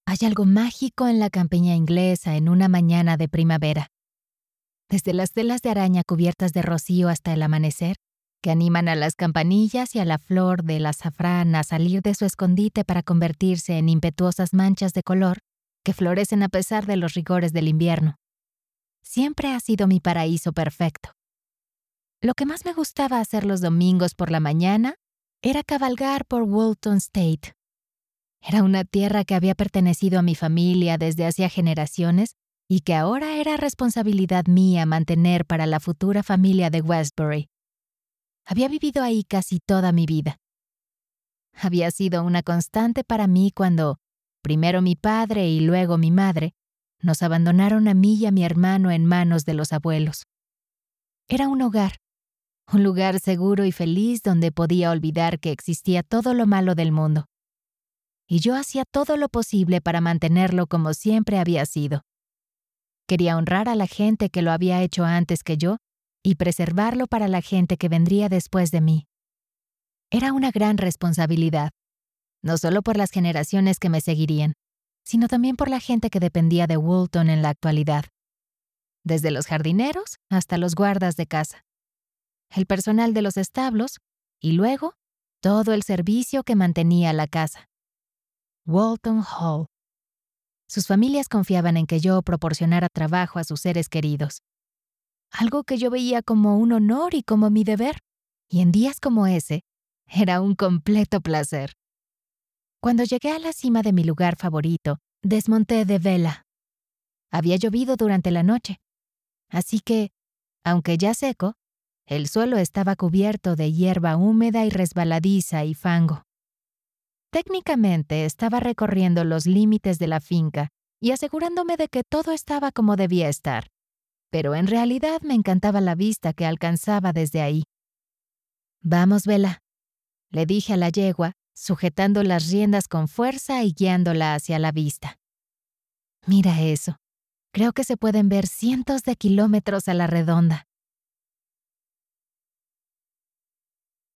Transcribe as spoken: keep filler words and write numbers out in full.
Hay algo mágico en la campiña inglesa en una mañana de primavera. Desde las telas de araña cubiertas de rocío hasta el amanecer, que animan a las campanillas y a la flor del azafrán a salir de su escondite para convertirse en impetuosas manchas de color que florecen a pesar de los rigores del invierno. Siempre ha sido mi paraíso perfecto. Lo que más me gustaba hacer los domingos por la mañana era cabalgar por Woolton State. Era una tierra que había pertenecido a mi familia desde hacía generaciones y que ahora era responsabilidad mía mantener para la futura familia de Westbury. Había vivido ahí casi toda mi vida. Había sido una constante para mí cuando, primero mi padre y luego mi madre, nos abandonaron a mí y a mi hermano en manos de los abuelos. Era un hogar, un lugar seguro y feliz donde podía olvidar que existía todo lo malo del mundo. Y yo hacía todo lo posible para mantenerlo como siempre había sido. Quería honrar a la gente que lo había hecho antes que yo y preservarlo para la gente que vendría después de mí. Era una gran responsabilidad, no solo por las generaciones que me seguirían, sino también por la gente que dependía de Woolton en la actualidad. Desde los jardineros hasta los guardas de casa, el personal de los establos y luego todo el servicio que mantenía la casa. Woolton Hall. Sus familias confiaban en que yo proporcionara trabajo a sus seres queridos. Algo que yo veía como un honor y como mi deber. Y en días como ese, era un completo placer. Cuando llegué a la cima de mi lugar favorito, desmonté de vela. Había llovido durante la noche. Así que, aunque ya seco, el suelo estaba cubierto de hierba húmeda y resbaladiza y fango. Técnicamente estaba recorriendo los límites de la finca y asegurándome de que todo estaba como debía estar, pero en realidad me encantaba la vista que alcanzaba desde ahí. «Vamos, Vela», le dije a la yegua, sujetando las riendas con fuerza y guiándola hacia la vista. «Mira eso. Creo que se pueden ver cientos de kilómetros a la redonda».